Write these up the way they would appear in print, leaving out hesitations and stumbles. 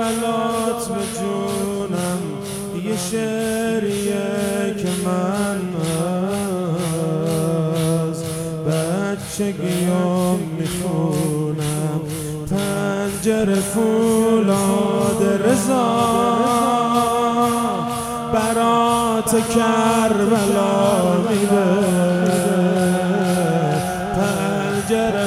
کربلات به جونم یه شعریه که من از بچگیام میخونم. پنجره فولاد رضا برات کربلا میده. پنجره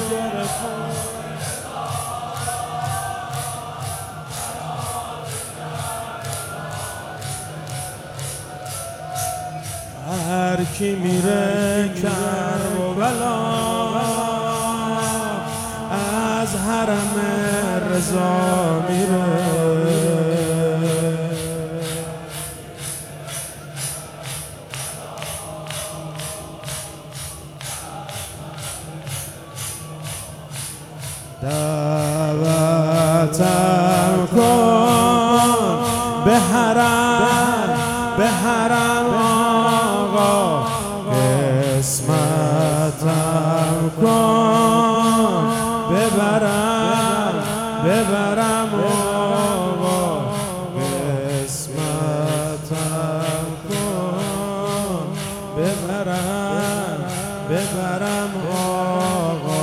هر کی میره کربلا از حرم رضا میره. دعوتم کن به حرم آقا، قسمتم کن ببرم آقا، قسمتم کن ببرم آقا.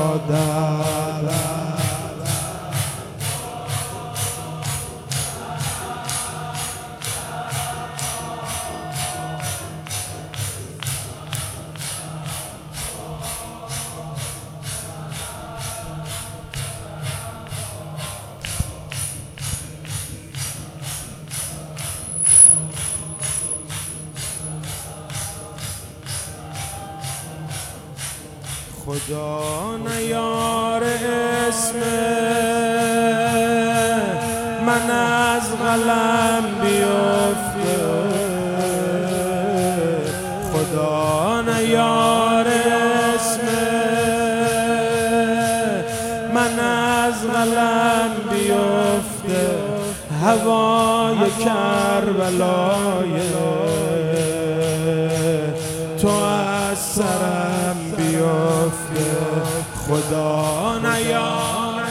خدا نیار اسم من از قلم بیفته، خدا نیار اسم من از قلم بیفته. هوای کربلای تو از سرم بیفته. خدا نیار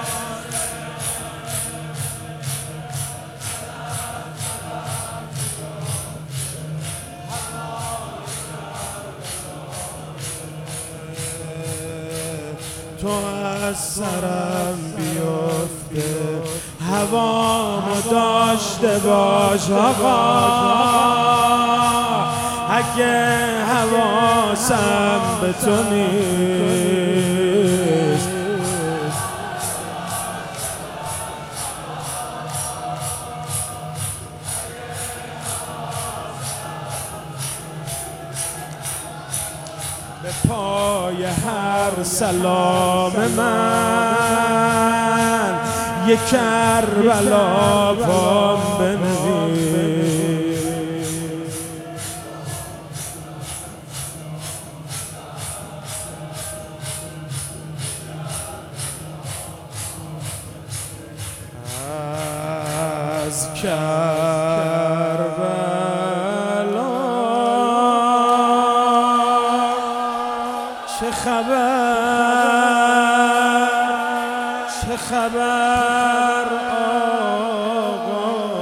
تو از سرم بیفته. هوامو داشته باش آقا، اگه حواسم به تو نیست. به پای هر سلام من یک کربلا پام بنویس. از کربلا چه خبر آقا؟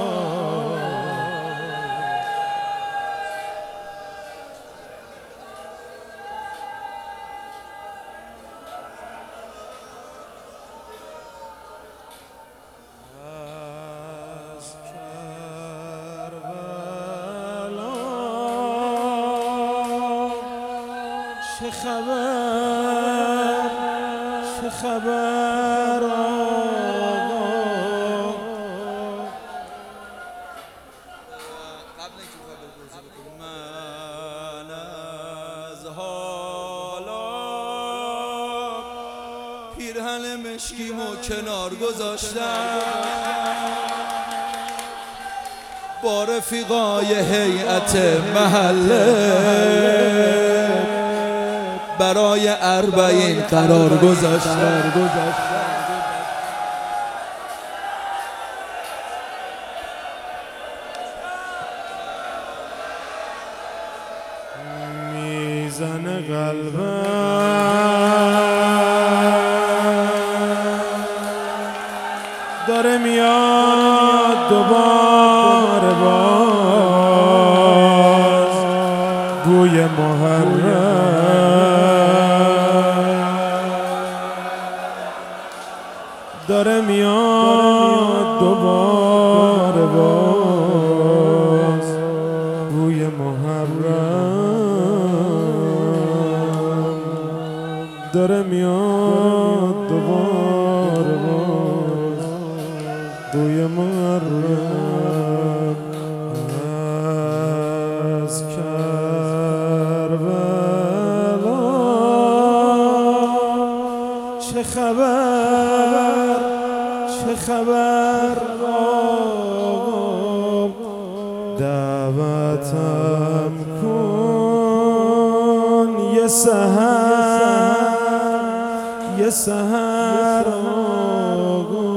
از کربلا چه خبر آقا؟ قبل اینکه بخوای توضیح بکنی، من از حالا پیرهن مشکیمو کنار گذاشتم، با رفیقای هیئت محله برای 40 قرار گذاشتم. میزنه قلبم داره میاد دوباره باز بوی محرم داره میاد دوباره باز بوی محرم داره میاد دوباره باز بوی محرم از کربلا چه خبر چه خبر آقا دعوتم کن یه سحر آقا